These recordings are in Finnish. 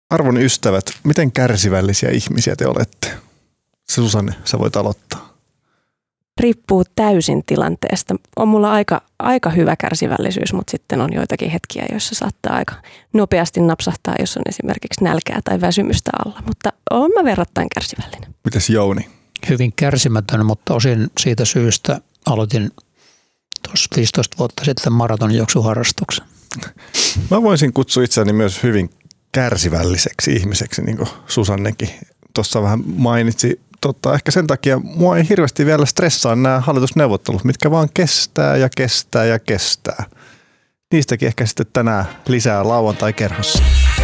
Arvon ystävät, miten kärsivällisiä ihmisiä te olette? Susanne, sä voit aloittaa. Riippuu täysin tilanteesta. On mulla aika hyvä kärsivällisyys, mutta sitten on joitakin hetkiä, joissa saattaa aika nopeasti napsahtaa, jos on esimerkiksi nälkää tai väsymystä alla. Mutta olen mä verrattain kärsivällinen. Mites Jouni? Hyvin kärsimätön, mutta osin siitä syystä aloitin tuossa 15 vuotta sitten maratonjuoksuharrastuksen. Mä voisin kutsua itseäni myös hyvin kärsivälliseksi ihmiseksi, niin kuin Susannekin tuossa vähän mainitsi. Ehkä sen takia mua ei hirveästi vielä stressaa nämä hallitusneuvottelut, mitkä vaan kestää ja kestää ja kestää. Niistäkin ehkä sitten tänään lisää lauantai-kerhossa.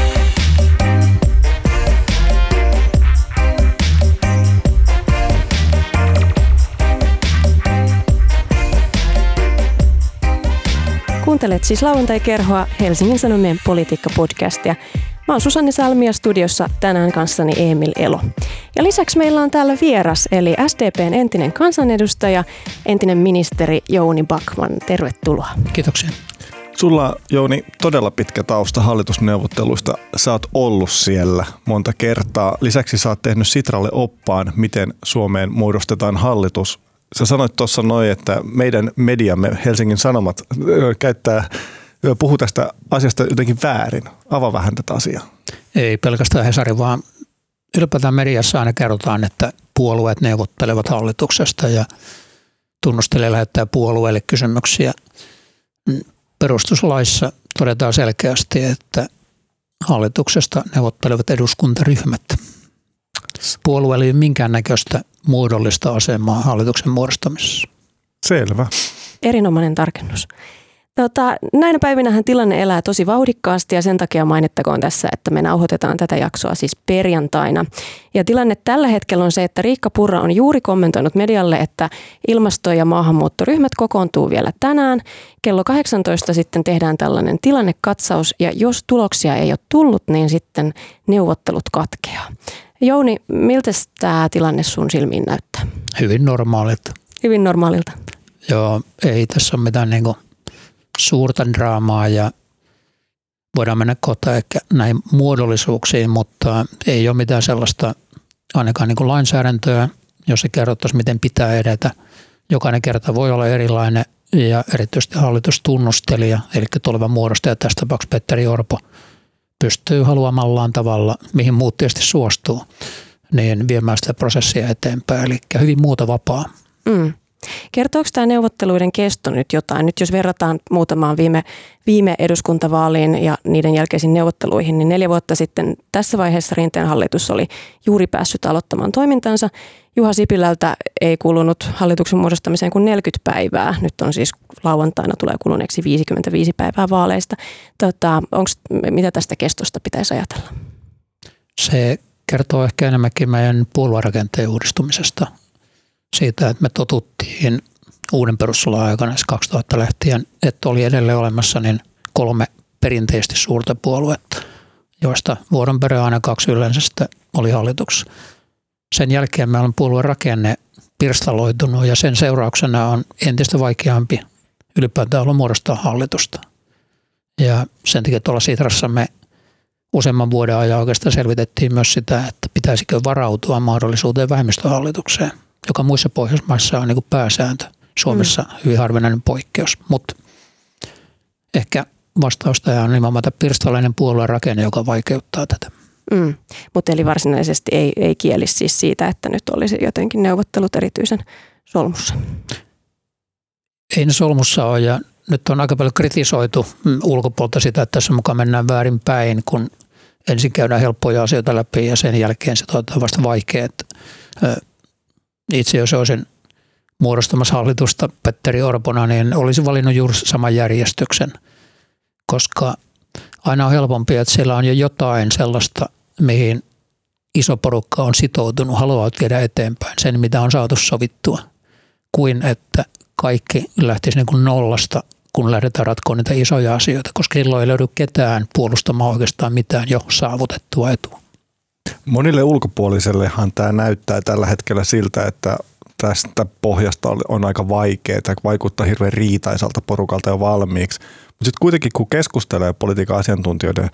Kuuntelet siis lauantai-kerhoa Helsingin Sanomien politiikka-podcastia. Mä oon Susanne Salmi ja studiossa tänään kanssani Emil Elo. Ja lisäksi meillä on täällä vieras, eli SDP:n entinen kansanedustaja, entinen ministeri Jouni Backman. Tervetuloa. Kiitoksia. Sulla, Jouni, todella pitkä tausta hallitusneuvotteluista. Sä oot ollut siellä monta kertaa. Lisäksi sä oot tehnyt Sitralle oppaan, miten Suomeen muodostetaan hallitus. Sä sanoit tuossa noin, että meidän mediamme Helsingin Sanomat puhuu tästä asiasta jotenkin väärin. Avaa vähän tätä asiaa. Ei pelkästään Hesari, vaan ylipäätään mediassa aina kerrotaan, että puolueet neuvottelevat hallituksesta ja tunnustelija lähettää puolueelle kysymyksiä. Perustuslaissa todetaan selkeästi, että hallituksesta neuvottelevat eduskuntaryhmät. Puolueella ei ole minkäännäköistä muodollista asemaa hallituksen muodostamisessa. Selvä. Erinomainen tarkennus. Näinä päivinähän tilanne elää tosi vauhdikkaasti ja sen takia mainittakoon tässä, että me nauhoitetaan tätä jaksoa siis perjantaina. Ja tilanne tällä hetkellä on se, että Riikka Purra on juuri kommentoinut medialle, että ilmasto- ja maahanmuuttoryhmät kokoontuu vielä tänään. Kello 18 sitten tehdään tällainen tilannekatsaus ja jos tuloksia ei ole tullut, niin sitten neuvottelut katkeaa. Jouni, miltä tämä tilanne sun silmiin näyttää? Hyvin normaalilta. Hyvin normaalilta. Joo, ei tässä ole mitään suurta draamaa ja voidaan mennä kohta ehkä näihin muodollisuuksiin, mutta ei ole mitään sellaista ainakaan lainsäädäntöä, jossa kerrottaisiin, miten pitää edetä. Jokainen kerta voi olla erilainen ja erityisesti hallitustunnustelija, eli tuleva muodostaja, tässä tapauksessa Petteri Orpo, pystyy haluamallaan tavalla, mihin muut tietysti suostuu, niin viemään sitä prosessia eteenpäin, eli hyvin muuta vapaa. Kertooko tämä neuvotteluiden kesto nyt jotain? Nyt jos verrataan muutamaan viime eduskuntavaaliin ja niiden jälkeisiin neuvotteluihin, niin 4 vuotta sitten tässä vaiheessa Rinteen hallitus oli juuri päässyt aloittamaan toimintansa. Juha Sipilältä ei kulunut hallituksen muodostamiseen kuin 40 päivää. Nyt on siis lauantaina tulee kuluneeksi 55 päivää vaaleista. Mitä tästä kestosta pitäisi ajatella? Se kertoo ehkä enemmänkin meidän puoluerakenteen uudistumisesta. Siitä, että me totuttiin uuden perustuslain aikana 2000 lähtien, että oli edelleen olemassa 3 perinteisesti suurta puoluetta, joista vuoden perään aina 2 yleensä oli hallituksessa. Sen jälkeen meillä on puolueen rakenne pirstaloitunut ja sen seurauksena on entistä vaikeampi ylipäätään olla muodostaa hallitusta. Ja sen takia tuolla Sitrassa me useamman vuoden ajan oikeastaan selvitettiin myös sitä, että pitäisikö varautua mahdollisuuteen vähemmistöhallitukseen, joka muissa Pohjoismaissa on pääsääntö. Suomessa hyvin harvinainen poikkeus, mutta ehkä vastausta on nimenomaan tämä pirstalainen puolueen rakenne, joka vaikeuttaa tätä. Mutta eli varsinaisesti ei kieli siis siitä, että nyt olisi jotenkin neuvottelut erityisen solmussa. Ei ne solmussa ole ja nyt on aika paljon kritisoitu ulkopuolta sitä, että tässä mukaan mennään väärin päin, kun ensin käydään helppoja asioita läpi ja sen jälkeen se on vasta vaikeaa. Itse jos olisin muodostamassa hallitusta Petteri Orpona, niin olisin valinnut juuri saman järjestyksen, koska aina on helpompi, että siellä on jo jotain sellaista, mihin iso porukka on sitoutunut, haluaa viedä eteenpäin sen, mitä on saatu sovittua, kuin että kaikki lähtisi nollasta, kun lähdetään ratkomaan niitä isoja asioita, koska silloin ei löydy ketään puolustamaan oikeastaan mitään jo saavutettua etua. Monille ulkopuolisellehan tämä näyttää tällä hetkellä siltä, että tästä pohjasta on aika vaikeaa, vaikuttaa hirveän riitaisalta porukalta jo valmiiksi. Mutta sitten kuitenkin kun keskustelee politiikan asiantuntijoiden,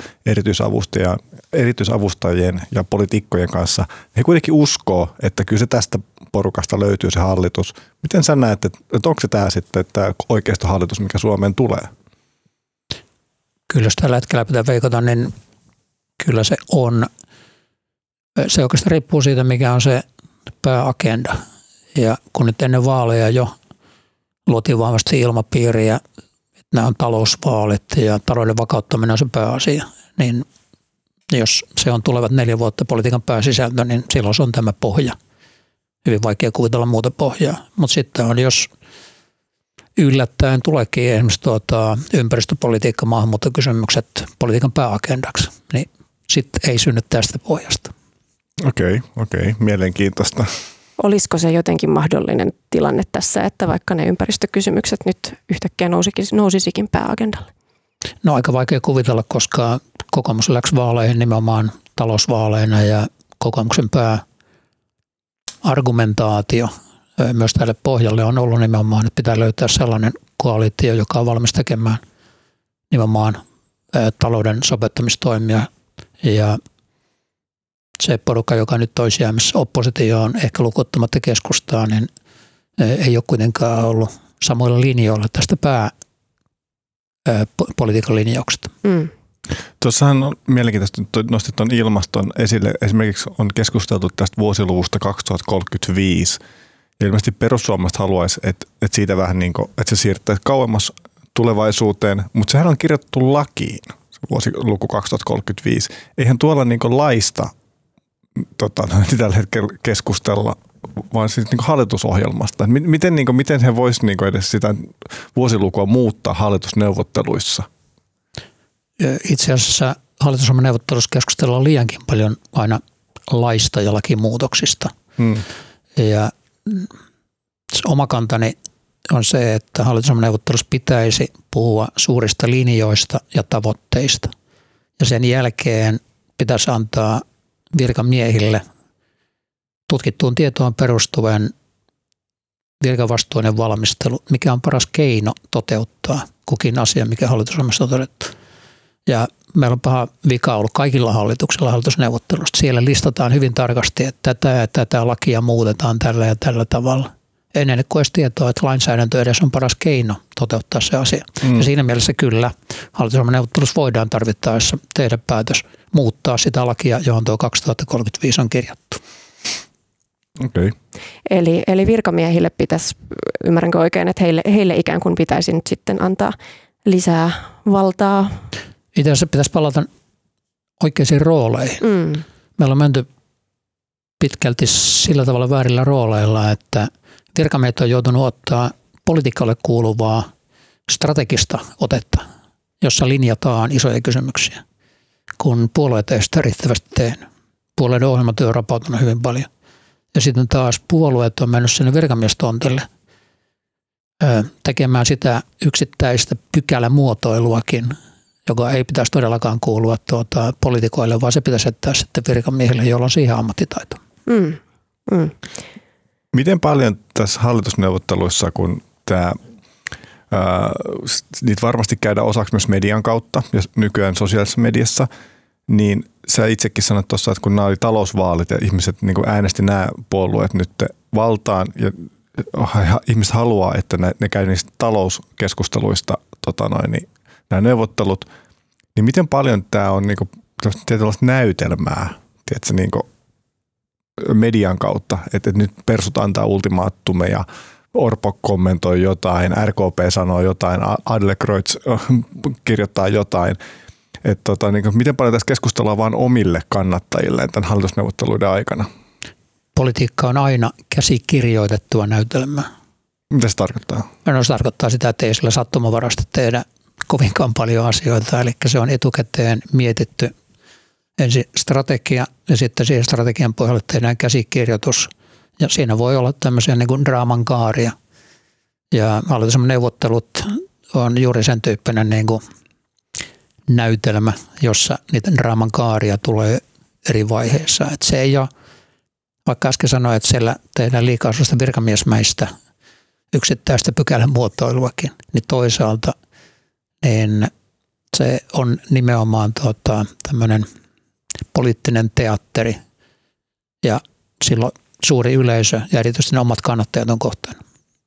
erityisavustajien ja poliitikkojen kanssa, he kuitenkin uskoo, että kyllä se tästä porukasta löytyy se hallitus. Miten sä näet, että onko se tämä sitten tämä oikeistohallitus, mikä Suomeen tulee? Kyllä jos tällä hetkellä pitää veikata, niin kyllä se on. Se oikeastaan riippuu siitä, mikä on se pääagenda. Ja kun nyt ennen vaaleja jo luotiin vahvasti ilmapiiriä, että nämä on talousvaalit ja talouden vakauttaminen on se pääasia, niin jos se on tulevat 4 vuotta politiikan pääsisältö, niin silloin se on tämä pohja. Hyvin vaikea kuvitella muuta pohjaa. Mutta sitten on, jos yllättäen tuleekin esimerkiksi ympäristöpolitiikka, maahanmuuttokysymykset politiikan pääagendaksi, niin sitten ei synny tästä pohjasta. Okei. Mielenkiintoista. Olisiko se jotenkin mahdollinen tilanne tässä, että vaikka ne ympäristökysymykset nyt yhtäkkiä nousisikin pääagendalle? No aika vaikea kuvitella, koska kokoomus läksi vaaleihin nimenomaan talousvaaleina ja kokoomuksen pääargumentaatio myös tälle pohjalle on ollut nimenomaan, että pitää löytää sellainen koalitio, joka on valmis tekemään nimenomaan talouden sopeuttamistoimia ja se porukka, joka nyt olisi jäämässä oppositioon, ehkä lukuottamatta keskustaa, niin ei ole kuitenkaan ollut samoilla linjoilla tästä pääpolitiikan linjauksesta. Tuossahan on mielenkiintoista, että nostit tuon ilmaston esille. Esimerkiksi on keskusteltu tästä vuosiluvusta 2035. Ja ilmeisesti perussuomalaiset haluaisi, että siitä vähän niin kuin, että se siirtäisi kauemmas tulevaisuuteen, mutta sehän on kirjoitettu lakiin, se vuosiluku 2035. Eihän tuolla niin kuin laista tällä hetkellä keskustella, vaan siis niin kuin hallitusohjelmasta. Miten he voisivat niin edes sitä vuosilukua muuttaa hallitusneuvotteluissa? Itse asiassa hallitusohjelmaneuvottelussa keskustellaan liiankin paljon aina laista ja lakimuutoksista. Ja oma kantani on se, että hallitusohjelmaneuvottelussa pitäisi puhua suurista linjoista ja tavoitteista. Ja sen jälkeen pitäisi antaa virkamiehille tutkittuun tietoon perustuvan virkavastuinen valmistelu, mikä on paras keino toteuttaa kukin asia, mikä hallitusohjelmassa on todettu. Ja meillä on paha vika ollut kaikilla hallituksilla hallitusneuvottelusta. Siellä listataan hyvin tarkasti, että tätä lakia muutetaan tällä ja tällä tavalla. Ennen kuin edes tietoa, että lainsäädäntö edes on paras keino toteuttaa se asia. Ja siinä mielessä kyllä hallitusohjelmaneuvottelussa voidaan tarvittaessa tehdä päätös muuttaa sitä lakia, johon tuo 2035 on kirjattu. Okay. Eli virkamiehille pitäisi, ymmärränkö oikein, että heille ikään kuin pitäisi nyt sitten antaa lisää valtaa? Itse asiassa pitäisi palata oikeisiin rooleihin. Meillä on menty pitkälti sillä tavalla väärillä rooleilla, että virkamiehet on joutunut ottaa politiikalle kuuluvaa strategista otetta, jossa linjataan isoja kysymyksiä, kun puolueet ei sitä riittävästi tehnyt. Puolueiden ohjelmatyö on rapautunut hyvin paljon. Ja sitten taas puolueet on mennyt sinne virkamiestontille tekemään sitä yksittäistä pykälämuotoiluakin, joka ei pitäisi todellakaan kuulua poliitikoille, vaan se pitäisi jättää sitten virkamiehille, jolla on siihen ammattitaito. Miten paljon tässä hallitusneuvotteluissa, kun niitä varmasti käydään osaksi myös median kautta ja nykyään sosiaalisessa mediassa, niin sä itsekin sanoit tuossa, että kun nämä oli talousvaalit ja ihmiset niin kuin äänesti nämä puolueet nyt valtaan ja ihmiset haluaa, että ne käy niistä talouskeskusteluista nämä neuvottelut, niin miten paljon tämä on niin kuin tietynlaista näytelmää, tiedätkö, niin kuin median kautta, että nyt persut antaa ultimaattumeja, Orpo kommentoi jotain, RKP sanoo jotain, Adlercreutz kirjoittaa jotain. Että niin miten paljon tässä keskustellaan vain omille kannattajille tämän hallitusneuvotteluiden aikana? Politiikka on aina käsikirjoitettua näytelmää. Mitä se tarkoittaa? No, se tarkoittaa sitä, että ei sillä sattumavarasta tehdä kovinkaan paljon asioita. Eli se on etukäteen mietitty ensin strategia ja sitten siihen strategian pohjalle tehdään käsikirjoitus. Ja siinä voi olla tämmöisiä niin kuin draaman kaaria. Ja hallitusneuvottelut on juuri sen tyyppinen niin kuin näytelmä, jossa niitä draaman kaaria tulee eri vaiheissa. Että se ei ole, vaikka äsken sanoin, että siellä tehdään liikaa sellaista virkamiesmäistä yksittäistä pykälän muotoiluakin, niin toisaalta niin se on nimenomaan tämmöinen poliittinen teatteri ja silloin suuri yleisö ja erityisesti ne omat kannattajat on kohteena.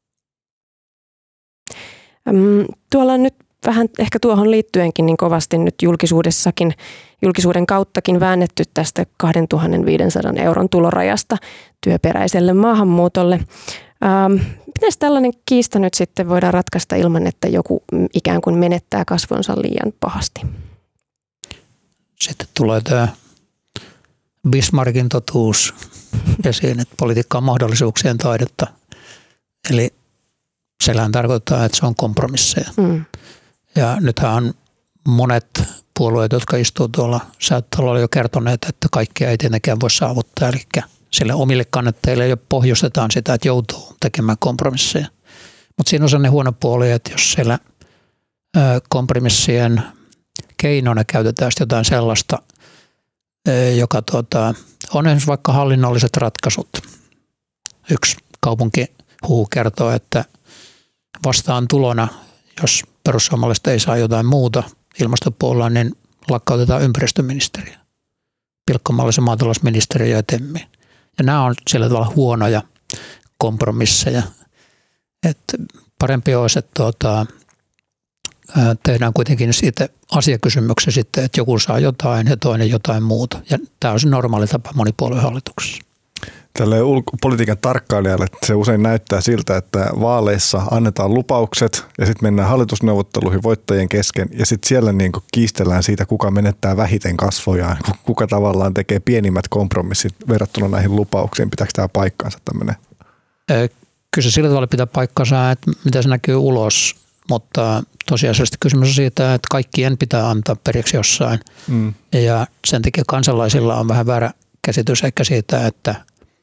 Tuolla on nyt vähän ehkä tuohon liittyenkin niin kovasti nyt julkisuuden kauttakin väännetty tästä 2500 euron tulorajasta työperäiselle maahanmuutolle. Miten tällainen kiista nyt sitten voidaan ratkaista ilman, että joku ikään kuin menettää kasvonsa liian pahasti? Sitten tulee tämä Bismarckin totuus esiin, että politiikka on mahdollisuuksien taidetta. Eli sehän tarkoittaa, että se on kompromisseja. Ja nythän on monet puolueet, jotka istuu tuolla Säätytalolla jo kertoneet, että kaikkia ei tietenkään voi saavuttaa. Eli sille omille kannattajille jo pohjustetaan sitä, että joutuu tekemään kompromisseja. Mutta siinä on sellainen huono puoli, että jos siellä kompromissien keinona käytetään jotain sellaista, joka on esimerkiksi vaikka hallinnolliset ratkaisut. Yksi kaupunkihuhu kertoo, että vastaan tulona, jos perussuomalaiset ei saa jotain muuta ilmastopuolella, niin lakkautetaan ympäristöministeriö, pilkkomalla se maatalousministeriö ja TEMmi. Ja nämä on sillä tavalla huonoja kompromisseja. Että parempi olisi, että tehdään kuitenkin siitä asiakysymyksiä sitten, että joku saa jotain ja toinen jotain muuta. Ja tämä on se normaali tapa monipuoluehallituksessa. Tälle politiikan tarkkailijalle se usein näyttää siltä, että vaaleissa annetaan lupaukset ja sitten mennään hallitusneuvotteluihin voittajien kesken ja sitten siellä niin kuin kiistellään siitä, kuka menettää vähiten kasvojaan, kuka tavallaan tekee pienimmät kompromissit verrattuna näihin lupauksiin. Pitääkö tämä paikkaansa tämmöinen? Kyllä se sillä tavalla pitää paikkansa, että mitä se näkyy ulos, mutta tosiasiallisesti kysymys on siitä, että kaikkien pitää antaa periksi jossain. Ja sen takia kansalaisilla on vähän väärä käsitys ehkä siitä, että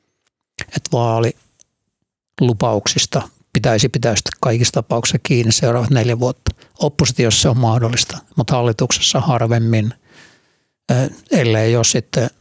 vaalilupauksista pitäisi pitää kaikissa tapauksissa kiinni seuraavat 4 vuotta. Oppositiossa se on mahdollista, mutta hallituksessa harvemmin, ellei ole sitten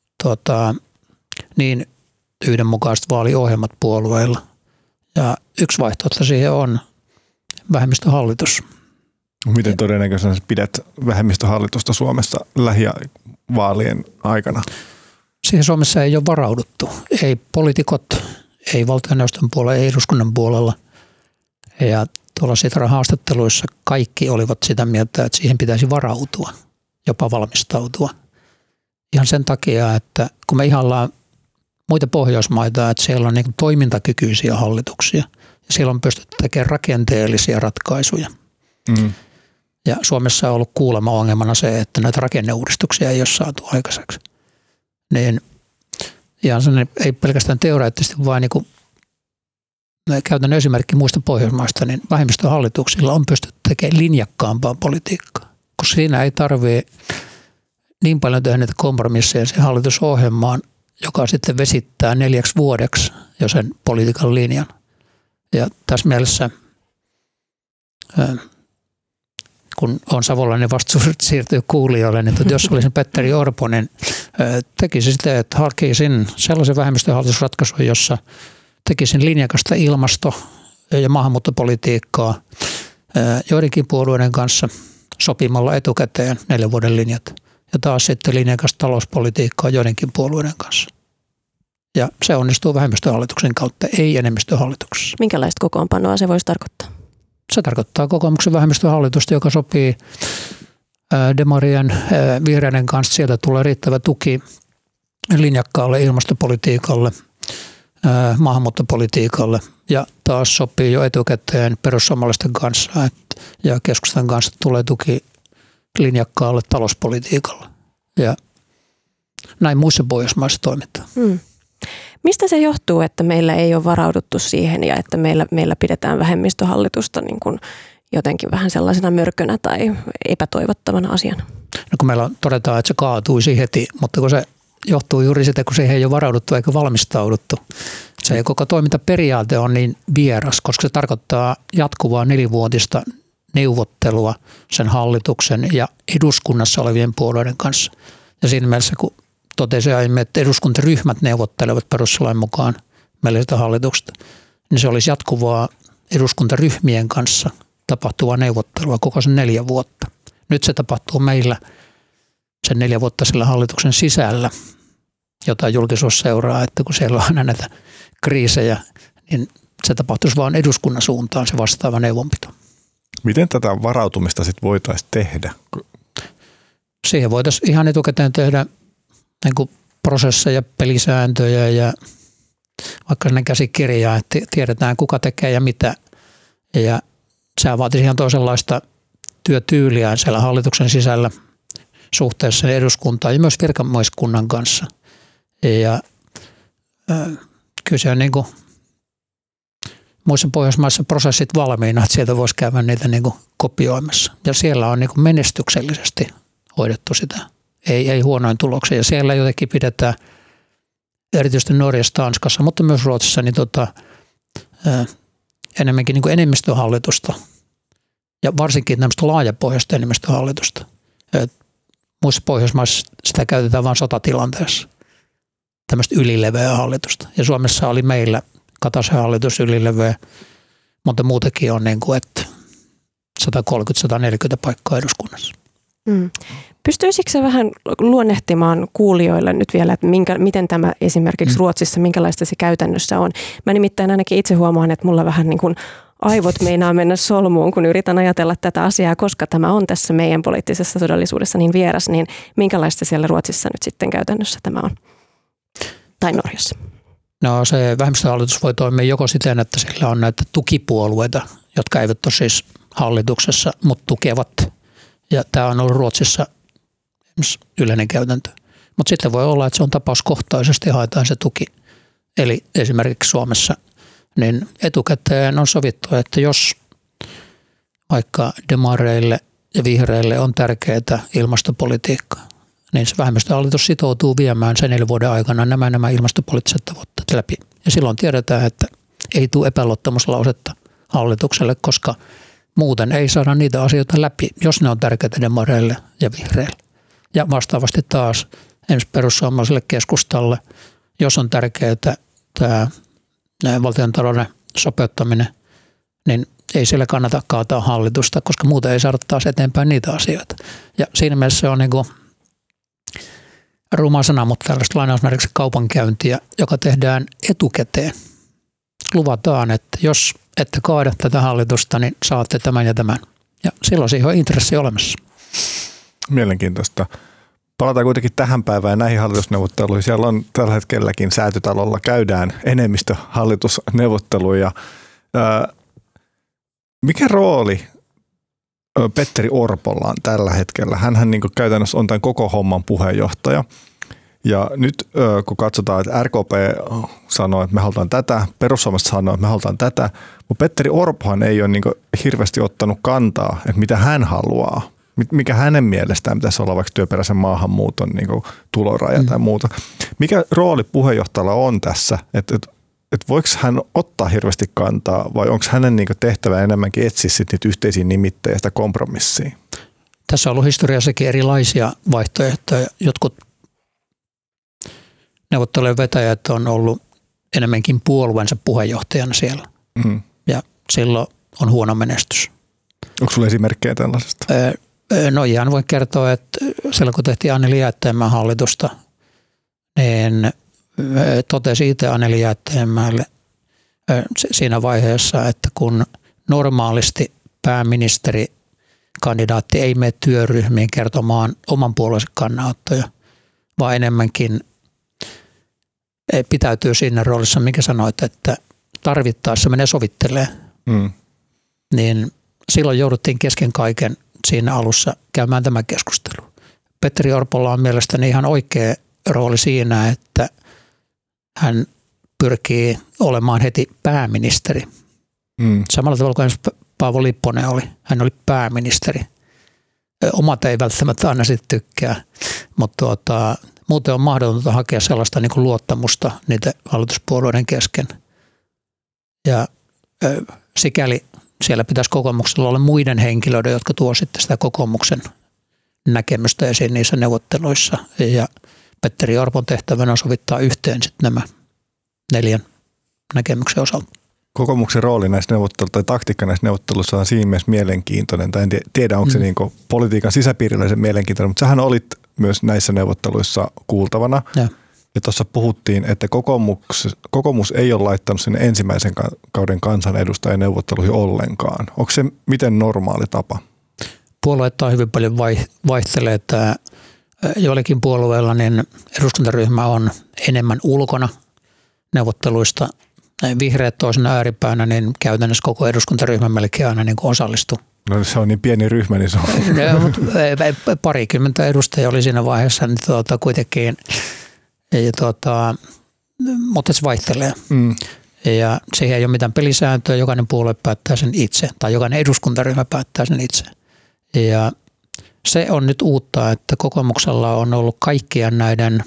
niin yhdenmukaiset vaaliohjelmat puolueilla. Ja yksi vaihtoehto siihen on vähemmistöhallitus. Miten todennäköisenä pidät vähemmistöhallitusta Suomessa lähivaalien aikana? Siihen Suomessa ei ole varauduttu. Ei poliitikot, ei valtioneuvoston puolella, ei eduskunnan puolella. Ja tuolla Sitran haastatteluissa kaikki olivat sitä mieltä, että siihen pitäisi varautua, jopa valmistautua. Ihan sen takia, että kun me ihaillaan muita Pohjoismaita, että siellä on niin kuin toimintakykyisiä hallituksia ja siellä on pystytty tekemään rakenteellisia ratkaisuja. Ja Suomessa on ollut kuulemma ongelmana se, että näitä rakenneuudistuksia ei ole saatu aikaiseksi. Niin ihan ei pelkästään teoreettisesti, vaan niin kuin käytän esimerkki muista Pohjoismaista, niin vähemmistöhallituksilla on pystytty tekemään linjakkaampaa politiikkaa, koska siinä ei tarvitse niin paljon tehdä näitä kompromisseja sen hallitusohjelmaan, joka sitten vesittää 4 vuodeksi jo sen politiikan linjan. Ja tässä mielessä, kun on savolainen vastuu siirtyy kuulijoille, niin jos olisin Petteri Orpo, niin tekisi sitä, että hakisin sellaisen vähemmistöhallitusratkaisun, jossa tekisin linjakasta ilmasto- ja maahanmuuttopolitiikkaa joidenkin puolueiden kanssa sopimalla etukäteen 4 vuoden linjat. Ja taas sitten linjakasta talouspolitiikkaa joidenkin puolueiden kanssa. Ja se onnistuu vähemmistöhallituksen kautta, ei enemmistöhallituksessa. Minkälaista kokoonpanoa se voisi tarkoittaa? Se tarkoittaa kokoomuksen vähemmistöhallitusta, joka sopii demarien, vihreiden kanssa. Sieltä tulee riittävä tuki linjakkaalle ilmastopolitiikalle, maahanmuuttopolitiikalle ja taas sopii jo etukäteen perussuomalaisten kanssa ja keskustan kanssa tulee tuki linjakkaalle talouspolitiikalle. Ja näin muissa Pohjoismaissa toimitaan. Mistä se johtuu, että meillä ei ole varauduttu siihen ja että meillä pidetään vähemmistöhallitusta niin kuin jotenkin vähän sellaisena mörkönä tai epätoivottavana asiana? No kun meillä todetaan, että se kaatuisi heti, mutta kun se johtuu juuri sitä, kun siihen ei ole varauduttu eikä valmistauduttu. Se koko toimintaperiaate on niin vieras, koska se tarkoittaa jatkuvaa 4-vuotista neuvottelua sen hallituksen ja eduskunnassa olevien puolueiden kanssa. Ja siinä mielessä, kun totesin aiemmin, että eduskuntaryhmät neuvottelevat perustuslain mukaan meillä sitä hallituksesta, niin se olisi jatkuvaa eduskuntaryhmien kanssa tapahtuvaa neuvottelua koko sen 4 vuotta. Nyt se tapahtuu meillä sen 4 vuotta sillä hallituksen sisällä, jota julkisuus seuraa, että kun siellä on aina näitä kriisejä, niin se tapahtuisi vain eduskunnan suuntaan se vastaava neuvonpito. Miten tätä varautumista sitten voitaisiin tehdä? Siihen voitaisiin ihan etukäteen tehdä niin kuin prosesseja, pelisääntöjä ja vaikka sellainen käsikirja, että tiedetään kuka tekee ja mitä. Ja se vaatisi ihan toisenlaista työtyyliä siellä hallituksen sisällä suhteessa eduskuntaan ja myös virkamieskunnan kanssa. Ja kyllä se on niin kuin muissa Pohjoismaissa prosessit valmiina, että sieltä voisi käydä niitä niin kuin kopioimassa. Ja siellä on niin kuin menestyksellisesti hoidettu sitä. Ei huonoin tuloksia. Ja siellä jotenkin pidetään, erityisesti Norjassa, Tanskassa, mutta myös Ruotsissa, niin enemmänkin niin kuin enemmistöhallitusta. Ja varsinkin tämmöistä laajapohjaista enemmistöhallitusta. Muissa Pohjoismaissa sitä käytetään vain sotatilanteessa. Tämmöistä ylileveää hallitusta. Ja Suomessa oli meillä Kataisen hallitus ylileveä, mutta muutakin on niin kuin, että 130-140 paikkaa eduskunnassa. Pystyisikö sä vähän luonnehtimaan kuulijoille nyt vielä, että miten tämä esimerkiksi Ruotsissa, minkälaista se käytännössä on? Mä nimittäin ainakin itse huomaan, että mulla vähän niin kuin aivot meinaa mennä solmuun, kun yritän ajatella tätä asiaa, koska tämä on tässä meidän poliittisessa todellisuudessa niin vieras, niin minkälaista siellä Ruotsissa nyt sitten käytännössä tämä on? Tai Norjassa? No se vähemmistöhallitus voi toimia joko siten, että sillä on näitä tukipuolueita, jotka eivät ole siis hallituksessa, mutta tukevat. Ja tämä on ollut Ruotsissa yleinen käytäntö. Mutta sitten voi olla, että se on tapauskohtaisesti haetaan se tuki. Eli esimerkiksi Suomessa niin etukäteen on sovittu, että jos vaikka demareille ja vihreille on tärkeää ilmastopolitiikkaa, niin se vähemmistöhallitus sitoutuu viemään sen 4 vuoden aikana nämä ilmastopoliittiset tavoitteet läpi. Ja silloin tiedetään, että ei tule epäluottamuslausetta hallitukselle, koska muuten ei saada niitä asioita läpi, jos ne on tärkeitä demareille ja vihreille. Ja vastaavasti taas esimerkiksi perussuomalaiselle keskustalle, jos on tärkeää tämä valtiontalouden sopeuttaminen, niin ei siellä kannata kaataa hallitusta, koska muuten ei saada taas eteenpäin niitä asioita. Ja siinä mielessä se on niin kuin ruma sana, mutta tällaista lainausmerkiksi kaupankäyntiä, joka tehdään etukäteen. Luvataan, että jos ette kaada tätä hallitusta, niin saatte tämän ja tämän. Ja silloin siihen on intressi olemassa. Mielenkiintoista. Palataan kuitenkin tähän päivään ja näihin hallitusneuvotteluihin. Siellä on tällä hetkelläkin Säätytalolla käydään enemmistöhallitusneuvotteluja. Mikä rooli Petteri Orpolla on tällä hetkellä? Hänhän niin kuin käytännössä on tämän koko homman puheenjohtaja. Ja nyt kun katsotaan, että RKP sanoo, että me halutaan tätä, perussuomalaiset sanoo, että me halutaan tätä, mutta Petteri Orpohan ei ole niin kuin hirveästi ottanut kantaa, että mitä hän haluaa. Mikä hänen mielestään pitäisi olla vaikka työperäisen maahanmuuton niin kuin tuloraja tai muuta. Mikä rooli puheenjohtajalla on tässä, että voiko hän ottaa hirveästi kantaa vai onko hänen niin kuin tehtävä enemmänkin etsiä sit niitä yhteisiä nimittäjiä sitä kompromissia? Tässä on ollut historiassakin erilaisia vaihtoehtoja. Jotkut neuvottelujen vetäjät on ollut enemmänkin puolueensa puheenjohtajana siellä. Ja silloin on huono menestys. Onko sinulla esimerkkejä tällaisesta? No ihan voin kertoa, että silloin kun tehtiin Anneli Jäätteenmäen hallitusta, niin totesi itse Anneli Jäätteenmäelle siinä vaiheessa, että kun normaalisti pääministerikandidaatti ei mene työryhmiin kertomaan oman puolueensa kannanottoja, vaan enemmänkin pitäytyy siinä roolissa, mikä sanoit, että tarvittaessa menee sovittelee, niin silloin jouduttiin kesken kaiken siinä alussa käymään tämä keskustelu. Petteri Orpolla on mielestäni ihan oikea rooli siinä, että hän pyrkii olemaan heti pääministeri. Samalla tavalla kuin Paavo Lipponen oli. Hän oli pääministeri. Omat ei välttämättä aina sitten tykkää, mutta muuten on mahdotonta hakea sellaista niin kuin luottamusta niitä hallituspuolueiden kesken. Ja sikäli siellä pitäisi kokoomuksella olla muiden henkilöiden, jotka tuo sitten sitä kokoomuksen näkemystä esiin niissä neuvotteluissa. Ja Petteri Orpon tehtävänä on sovittaa yhteen sitten nämä 4 näkemyksen osalta. Kokoomuksen rooli näissä neuvotteluissa tai taktiikka näissä neuvotteluissa on siinä mielessä mielenkiintoinen. Tai en tiedä, onko se niin politiikan sisäpiirillisen mielenkiintoinen, mutta sähän olit myös näissä neuvotteluissa kuultavana. Ja tuossa puhuttiin, että kokoomus ei ole laittanut sinne ensimmäisen kauden kansanedustajan neuvotteluihin ollenkaan. Onko se miten normaali tapa? Puolueita hyvin paljon vaihtelee, että joillakin puolueilla niin eduskuntaryhmä on enemmän ulkona neuvotteluista. Vihreät toisena ääripäänä, niin käytännössä koko eduskuntaryhmä melkein aina niin osallistuu. No se on niin pieni ryhmä, niin se on. Parikymmentä edustajaa oli siinä vaiheessa, niin kuitenkin, mutta se vaihtelee. Ja siihen ei ole mitään pelisääntöä, jokainen puolue päättää sen itse, tai jokainen eduskuntaryhmä päättää sen itse. Ja se on nyt uutta, että kokoomuksella on ollut kaikkien näiden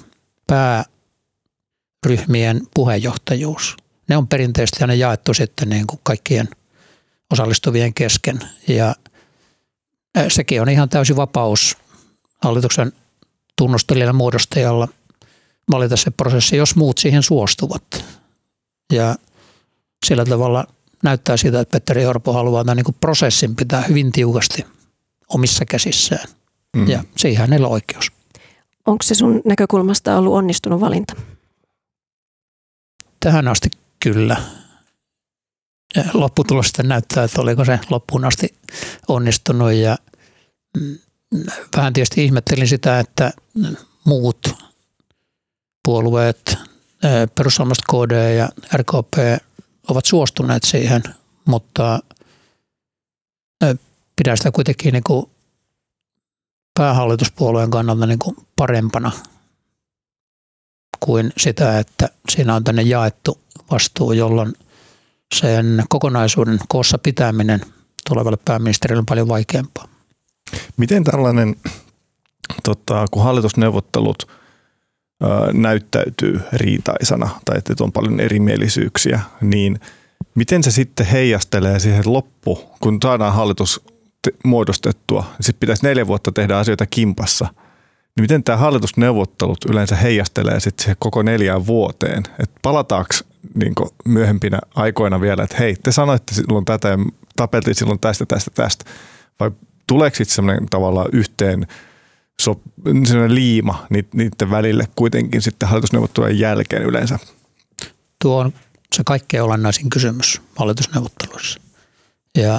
pääryhmien puheenjohtajuus. Ne on perinteisesti aina jaettu sitten niin kuin kaikkien osallistuvien kesken. Ja sekin on ihan täysi vapaus hallituksen tunnustelijalla muodostajalla valita se prosessi, jos muut siihen suostuvat. Ja sillä tavalla näyttää siltä, että Petteri Orpo haluaa tämän niin kuin prosessin pitää hyvin tiukasti omissa käsissään. Ja siihen hänellä on oikeus. Onko se sun näkökulmasta ollut onnistunut valinta? Tähän asti kyllä. Lopputulos sitten näyttää, että oliko se loppuun asti onnistunut. Ja vähän tietysti ihmettelin sitä, että muut puolueet, perussuomalaiset, KD ja RKP ovat suostuneet siihen, mutta pidän sitä kuitenkin niin kuin päähallituspuolueen kannalta niin kuin parempana kuin sitä, että siinä on tänne jaettu vastuu, jolloin sen kokonaisuuden koossa pitäminen tulevalle pääministerille on paljon vaikeampaa. Miten tällainen, kun hallitusneuvottelut näyttäytyy riitaisana tai että on paljon erimielisyyksiä, niin miten se sitten heijastelee siihen loppuun, kun saadaan hallitus muodostettua, niin sitten pitäisi 4 vuotta tehdä asioita kimpassa. Niin miten tämä hallitusneuvottelut yleensä heijastelee sitten siihen koko 4 vuoteen? Että palataanko niin myöhempinä aikoina vielä, että hei, te sanoitte silloin tätä ja tapeltiin silloin tästä. Vai tuleeko sitten semmoinen tavallaan yhteen semmoinen liima niiden välille kuitenkin sitten hallitusneuvottelujen jälkeen yleensä? Tuo on se kaikkein olennaisin kysymys hallitusneuvotteluissa. Ja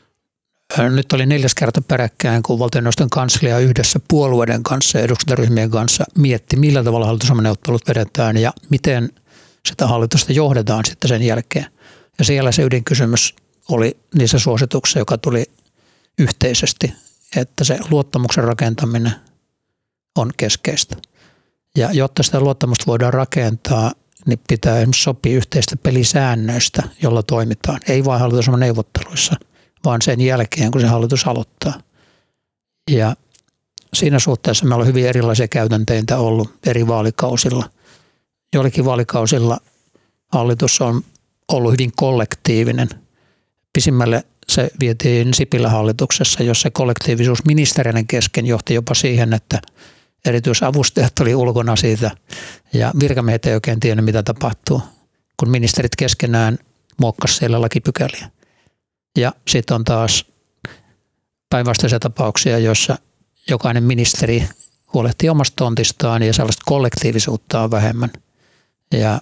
nyt oli 4. kerta peräkkäin, kun valtioneuvoston kanslia yhdessä puolueiden kanssa ja eduskuntaryhmien kanssa mietti, millä tavalla hallitusohjelmaneuvottelut vedetään ja miten sitä hallitusta johdetaan sitten sen jälkeen. Ja siellä se ydinkysymys oli niissä suosituksissa, joka tuli yhteisesti, että se luottamuksen rakentaminen on keskeistä. Ja jotta sitä luottamusta voidaan rakentaa, niin pitää esimerkiksi sopia yhteistä pelisäännöistä, jolla toimitaan. Ei vain hallitusohjelmaneuvotteluissa, vaan sen jälkeen, kun se hallitus aloittaa. Ja siinä suhteessa meillä on hyvin erilaisia käytänteitä ollut eri vaalikausilla. Joillakin vaalikausilla hallitus on ollut hyvin kollektiivinen. Pisimmälle se vietiin Sipilän hallituksessa, jossa kollektiivisuus ministeriöiden kesken johti jopa siihen, että erityisavustajat oli ulkona siitä ja virkamiehet ei oikein tiennyt, mitä tapahtuu, kun ministerit keskenään muokkasivat siellä lakipykäliä. Ja sitten on taas päinvastaisia tapauksia, joissa jokainen ministeri huolehtii omasta tontistaan ja sellaista kollektiivisuutta on vähemmän. Ja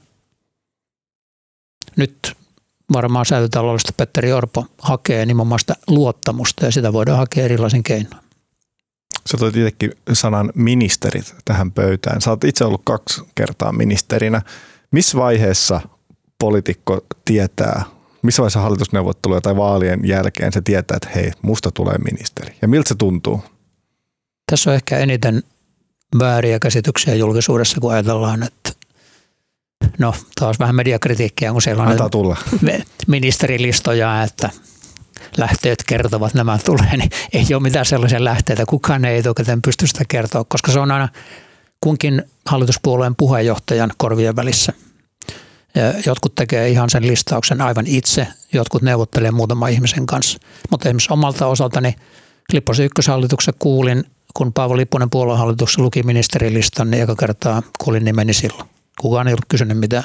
nyt varmaan Säätytaloudesta Petteri Orpo hakee nimenomaan sitä luottamusta ja sitä voidaan hakea erilaisin keinoin. Sä toit itsekin sanan ministerit tähän pöytään. Sä oot itse ollut 2 kertaa ministerinä. Missä vaiheessa poliitikko tietää, missä vaiheessa hallitusneuvotteluja tai vaalien jälkeen se tietää, että hei, musta tulee ministeri? Ja miltä se tuntuu? Tässä on ehkä eniten vääriä käsityksiä julkisuudessa, kun ajatellaan, että no taas vähän mediakritiikkiä, kun siellä on ministerilistoja, että lähteet kertovat, nämä tulee, niin ei ole mitään sellaisia lähteitä. Kukaan ei etukäteen pysty sitä kertoa, koska se on aina kunkin hallituspuolueen puheenjohtajan korvien välissä. Ja jotkut tekee ihan sen listauksen aivan itse, jotkut neuvottelee muutaman ihmisen kanssa. Mutta esimerkiksi omalta osaltani Lipposen ykköshallituksessa kuulin, kun Paavo Lipponen puoluehallituksessa luki ministerilistan, niin eka kertaa kuulin nimeni silloin. Kukaan ei ollut kysynyt mitään.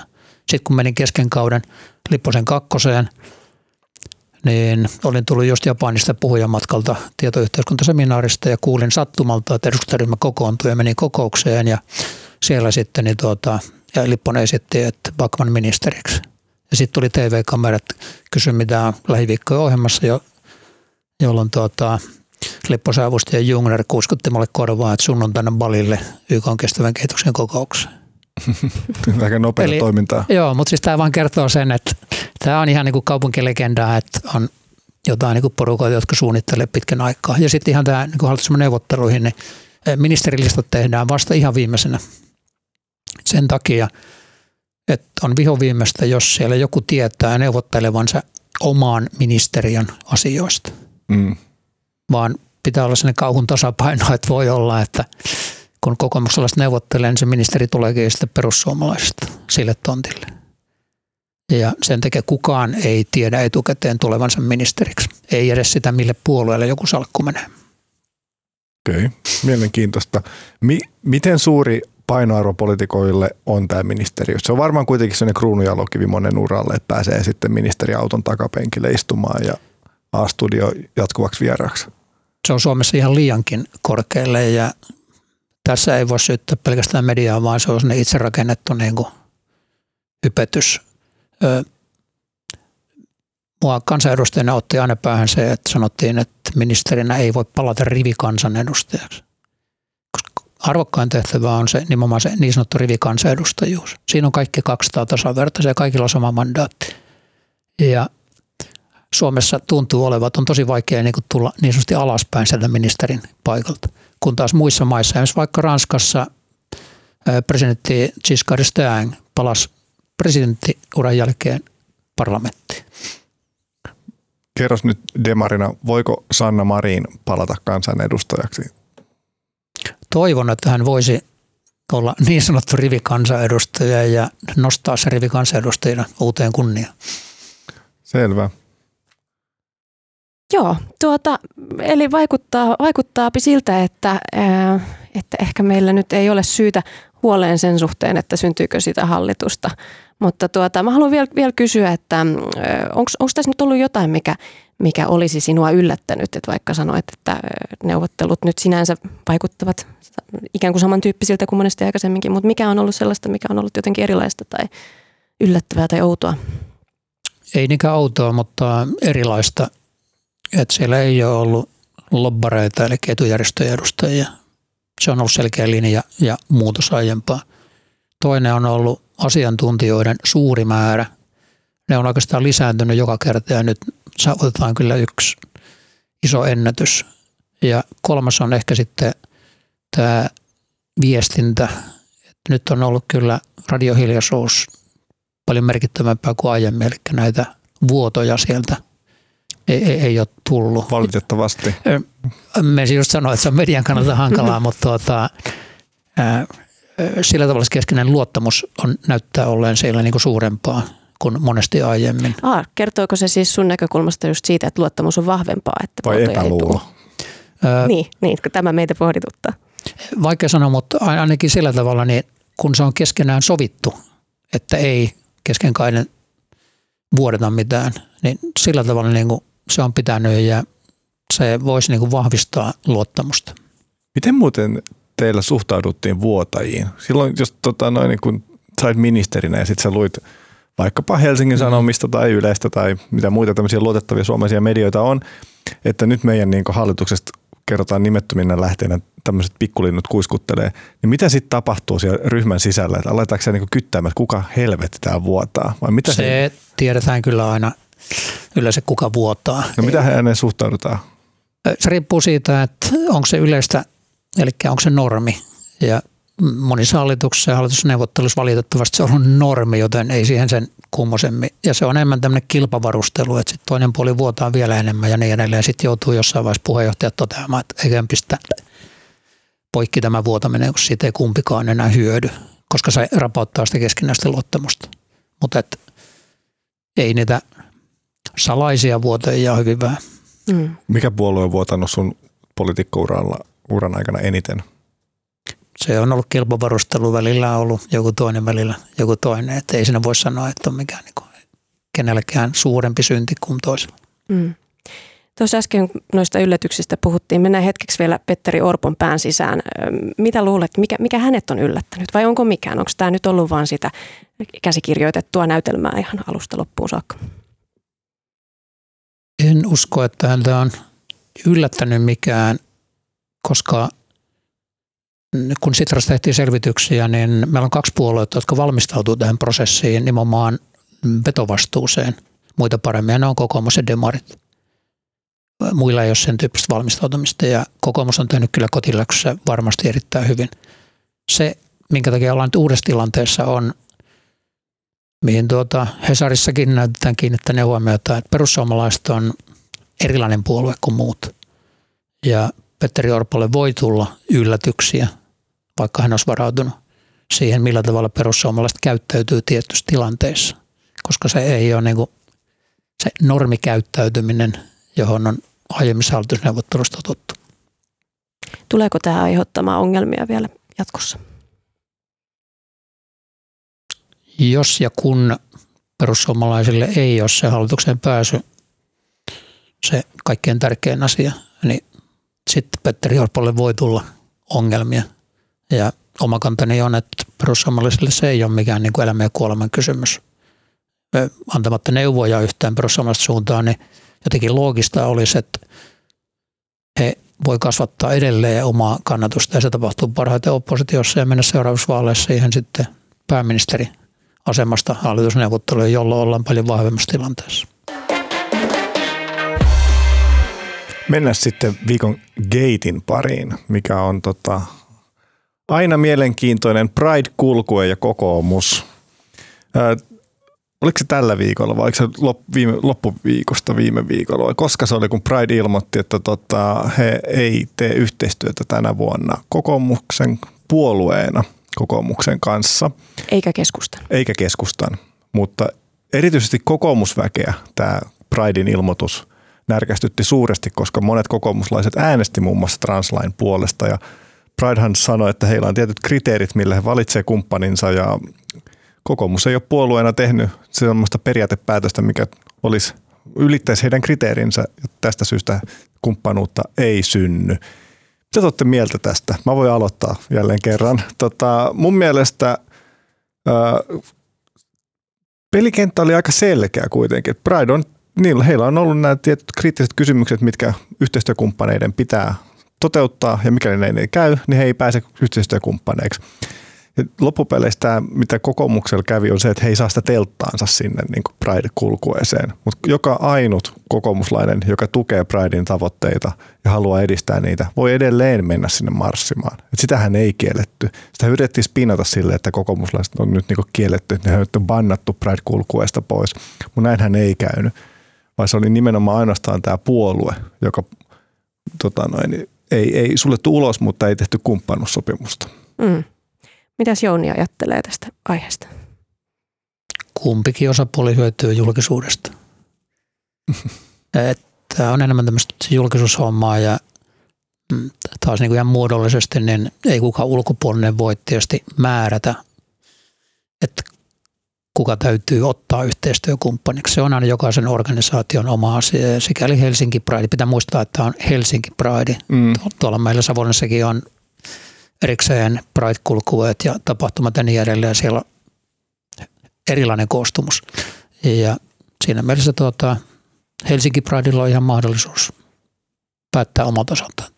Sitten kun menin kesken kauden Lipposen kakkoseen, niin olin tullut just Japanista puhujamatkalta tietoyhteiskuntaseminaarista ja kuulin sattumalta, että eduskuntaryhmä kokoontui ja meni kokoukseen ja siellä sitten ja Lipponen esitti, että Backman ministeriksi. Ja sitten tuli TV-kamerat, kysyi mitä on lähiviikkojen ohjelmassa, jolloin Lipposen avustaja Jungner kuiskutti mulle korvaa, että sunnuntaina Balille YK:n kestävän kehityksen kokoukseen. Aika nopeaa toimintaa. Joo, mutta siis tämä vaan kertoo sen, että tämä on ihan niin kuin kaupunkilegendaa, että on jotain niin kuin porukoita, jotka suunnittelee pitkän aikaa. Ja sitten ihan tämä niin hallitusneuvotteluihin, niin ministerilistat tehdään vasta ihan viimeisenä. Sen takia, että on vihoviimeistä, jos siellä joku tietää neuvottelevansa omaan ministeriön asioista. Vaan pitää olla sellainen kauhun tasapaino, että voi olla, että kun kokoomukselaiset neuvottelee, niin se ministeri tuleekin sitten perussuomalaisista sille tontille. Ja sen takia kukaan ei tiedä etukäteen tulevansa ministeriksi. Ei edes sitä, mille puolueelle joku salkku menee. Okei, mielenkiintoista. Miten suuri painoarvo poliitikoille on tämä ministeriö? Se on varmaan kuitenkin sellainen kruununjalokivi monen uralle, että pääsee sitten ministeriauton takapenkille istumaan ja A-studio jatkuvaksi vieraaksi. Se on Suomessa ihan liiankin korkealle ja tässä ei voi syyttää pelkästään mediaa, vaan se on sellainen itse rakennettu niin kuin hypetys. Mua kansanedustajana otti aina päähän se, että sanottiin, että ministerinä ei voi palata rivikansanedustajaksi. Koska arvokkain tehtävä on se nimenomaan se niin sanottu rivikansanedustajuus. Siinä on kaikki 200 tasavertaisia ja kaikilla on sama mandaatti. Ja Suomessa tuntuu olevan, että on tosi vaikea niin kuin tulla niin sanotusti alaspäin sieltä ministerin paikalta. Kun taas muissa maissa, esimerkiksi vaikka Ranskassa presidentti Giscard d'Estaing palasi presidenttiuran jälkeen parlamenttiin. Kerros nyt demarina, voiko Sanna Marin palata kansanedustajaksi? Toivon, että hän voisi olla niin sanottu rivikansanedustaja ja nostaa se rivikansanedustajana uuteen kunniaan. Selvä. Joo, eli vaikuttaapi siltä, että ehkä meillä nyt ei ole syytä huoleen sen suhteen, että syntyykö sitä hallitusta. Mutta mä haluan vielä kysyä, että onko tässä nyt ollut jotain, mikä olisi sinua yllättänyt, että vaikka sanoit, että neuvottelut nyt sinänsä vaikuttavat ikään kuin samantyyppisiltä kuin monesti aikaisemminkin, mutta mikä on ollut sellaista, mikä on ollut jotenkin erilaista tai yllättävää tai outoa? Ei niinkään outoa, mutta erilaista. Että siellä ei ole ollut lobbareita eli etujärjestöjen edustajia. Se on ollut selkeä linja ja muutos aiempaa. Toinen on ollut asiantuntijoiden suuri määrä. Ne on oikeastaan lisääntynyt joka kerta ja nyt saavutetaan kyllä yksi iso ennätys. Ja kolmas on ehkä sitten tämä viestintä. Nyt on ollut kyllä radiohiljaisuus paljon merkittävämpää kuin aiemmin, eli näitä vuotoja sieltä ei ole tullut. Valitettavasti. Mä just sanoa, että se on median kannalta hankalaa, mutta sillä tavalla keskeinen luottamus näyttää olleen siellä niin kuin suurempaa kuin monesti aiemmin. Kertooko se siis sun näkökulmasta just siitä, että luottamus on vahvempaa? Että vai epäluulo? Niin, kun tämä meitä pohdituttaa. Vaikea sanoa, mutta ainakin sillä tavalla, niin kun se on keskenään sovittu, että ei keskenkainen vuodeta mitään, niin sillä tavalla niin kuin se on pitänyt ja se voisi niin kuin vahvistaa luottamusta. Miten muuten teillä suhtauduttiin vuotajiin? Silloin, jos niin kun sait ministerinä ja sitten sä luit vaikkapa Helsingin Sanomista tai Yleistä tai mitä muita tämmöisiä luotettavia suomalaisia medioita on, että nyt meidän niin kuin hallituksesta kerrotaan nimettöminä lähteenä tämmöiset pikkulinnut kuiskuttelee, niin mitä sitten tapahtuu siellä ryhmän sisällä? Että aletaanko se niin kyttäämään, että kuka helvetti tää vuotaa? Vai mitä se tiedetään kyllä aina yleensä kuka vuotaa. No mitä hänen suhtaudutaan? Se riippuu siitä, että onko se yleistä, eli onko se normi. Ja monissa hallituksissa ja hallitusneuvotteluissa valitettavasti se on normi, joten ei siihen sen kummosemmin. Ja se on enemmän tämmöinen kilpavarustelu, että sitten toinen puoli vuotaa vielä enemmän ja niin edelleen. Sitten joutuu jossain vaiheessa puheenjohtajat toteamaan, että eikä pistä poikki tämä vuotaminen, kun siitä ei kumpikaan enää hyödy, koska se rapauttaa sitä keskinäistä luottamusta. Mutta ei niitä salaisia vuotajia hyvin vähän. Mikä puolue on vuotanut sun poliitikko-uran aikana eniten? Se on ollut kilpavarustelu, välillä on ollut joku toinen, välillä joku toinen. Että ei siinä voi sanoa, että on mikään niin kuin kenelläkään suurempi synti kuin toisella. Tuossa äsken noista yllätyksistä puhuttiin. Mennään hetkeksi vielä Petteri Orpon pään sisään. Mitä luulet, mikä hänet on yllättänyt vai onko mikään? Onko tämä nyt ollut vaan sitä käsikirjoitettua näytelmää ihan alusta loppuun saakka? En usko, että häntä on yllättänyt mikään, koska kun Sitrassa tehtiin selvityksiä, niin meillä on 2 puolueita, jotka valmistautuu tähän prosessiin nimenomaan vetovastuuseen. Muita paremmin, ja ne on kokoomus ja demarit. Muilla ei ole sen tyyppistä valmistautumista, ja kokoomus on tehnyt kyllä kotiläksyssä varmasti erittäin hyvin. Se, minkä takia ollaan nyt uudessa tilanteessa, on, mihin Hesarissakin näytetään kiinnittäneen huomiota, että perussuomalaiset on erilainen puolue kuin muut. Ja Petteri Orpolle voi tulla yllätyksiä, vaikka hän olisi varautunut siihen, millä tavalla perussuomalaiset käyttäytyy tietyissä tilanteissa. Koska se ei ole niin kuin se normikäyttäytyminen, johon on aiemmissa hallitusneuvottelussa totuttu. Tuleeko tämä aiheuttamaan ongelmia vielä jatkossa? Jos ja kun perussuomalaisille ei ole se hallituksen pääsy se kaikkein tärkein asia, niin sitten Petteri Orpolle voi tulla ongelmia. Ja oma kantani on, että perussuomalaisille se ei ole mikään niin kuin elämän ja kuoleman kysymys. Antamatta neuvoja yhtään perussuomalaisesta suuntaan, niin jotenkin loogista olisi, että he voi kasvattaa edelleen omaa kannatusta ja se tapahtuu parhaiten oppositiossa ja mennä seuraavassa vaaleissa siihen sitten pääministeriasemasta hallitusneuvotteluun, jolloin ollaan paljon vahvemmassa tilanteessa. Mennään sitten viikon gatein pariin, mikä on aina mielenkiintoinen Pride-kulkue ja kokoomus. Oliko se tällä viikolla vai oliko se loppuviikosta viime viikolla? Vai koska se oli, kun Pride ilmoitti, että he ei tee yhteistyötä tänä vuonna kokoomuksen puolueena kokoomuksen kanssa. Eikä keskustan, mutta erityisesti kokoomusväkeä tämä Pridein ilmoitus närkästytti suuresti, koska monet kokoomuslaiset äänesti muun muassa translain puolesta ja Pridehan sanoi, että heillä on tietyt kriteerit, millä he valitsevat kumppaninsa ja kokoomus ei ole puolueena tehnyt sellaista periaatepäätöstä, mikä ylittäisi heidän kriteerinsä ja tästä syystä kumppanuutta ei synny. Mitä te olette mieltä tästä? Mä voin aloittaa jälleen kerran. Mun mielestä pelikenttä oli aika selkeä kuitenkin. Pride on, heillä on ollut nämä tietyt kriittiset kysymykset, mitkä yhteistyökumppaneiden pitää toteuttaa ja mikäli ne ei käy, niin he ei pääse yhteistyökumppaneiksi. Ja loppupeleissä tämä, mitä kokoomuksella kävi, on se, että he ei saa sitä telttaansa sinne niin kuin Pride-kulkueeseen. Mutta joka ainut kokoomuslainen, joka tukee Pridein tavoitteita ja haluaa edistää niitä, voi edelleen mennä sinne marssimaan. Et sitähän ei kielletty. Sitä yritettiin spinata sille, että kokoomuslaiset on nyt niin kuin kielletty, että ne on bannattu Pride-kulkueesta pois. Mutta näinhän ei käynyt, vaan se oli nimenomaan ainoastaan tämä puolue, joka ei suljettu ulos, mutta ei tehty kumppanuussopimusta. Mitäs Jouni ajattelee tästä aiheesta? Kumpikin osapuoli hyötyy julkisuudesta. Tämä on enemmän tämmöistä julkisuushommaa ja taas niin kuin ihan muodollisesti niin ei kukaan ulkopuolinen voi tietysti määrätä, että kuka täytyy ottaa yhteistyökumppaniksi. Se on aina jokaisen organisaation oma asia. Sikäli Helsinki Pride. Pitää muistaa, että on Helsinki Pride. Tuolla meillä Savonlissakin on erikseen Pride-kulkueet ja tapahtumat ja niin edelleen. Siellä on erilainen koostumus. Ja siinä mielessä Helsinki Pridella on ihan mahdollisuus päättää omalta osaltaan.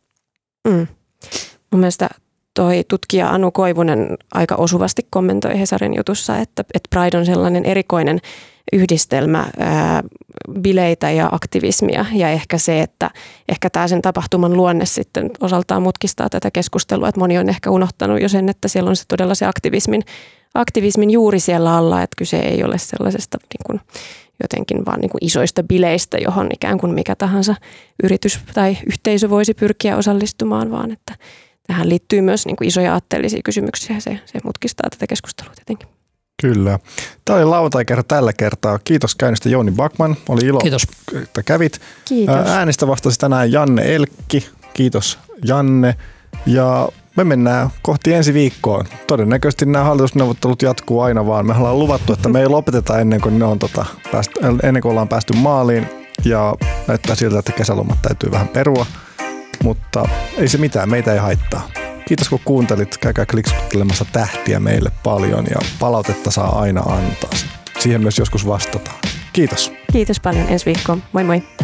Mun mielestä toi tutkija Anu Koivunen aika osuvasti kommentoi Hesarin jutussa, että Pride on sellainen erikoinen yhdistelmä bileitä ja aktivismia ja ehkä se, että ehkä tämä sen tapahtuman luonne sitten osaltaan mutkistaa tätä keskustelua, että moni on ehkä unohtanut jo sen, että siellä on se todella se aktivismin juuri siellä alla, että kyse ei ole sellaisesta niin kuin jotenkin vaan niin kuin isoista bileistä, johon ikään kuin mikä tahansa yritys tai yhteisö voisi pyrkiä osallistumaan, vaan että tähän liittyy myös niin kuin isoja aatteellisia kysymyksiä ja se mutkistaa tätä keskustelua tietenkin. Kyllä. Tämä oli lauantai-kerta tällä kertaa. Kiitos käynnistä Jouni Backman. Oli ilo, Kiitos. että kävit. Kiitos. Äänistä vastasi tänään Janne Elkki. Kiitos Janne. Ja me mennään kohti ensi viikkoon. Todennäköisesti nämä hallitusneuvottelut jatkuu aina vaan. Me ollaan luvattu, että me ei lopeteta ennen kuin ollaan päästy maaliin. Ja näyttää siltä, että kesälomat täytyy vähän perua. Mutta ei se mitään, meitä ei haittaa. Kiitos kun kuuntelit. Käykää klikskuttelemassa tähtiä meille paljon ja palautetta saa aina antaa. Siihen myös joskus vastataan. Kiitos. Kiitos paljon, ensi viikkoon. Moi moi.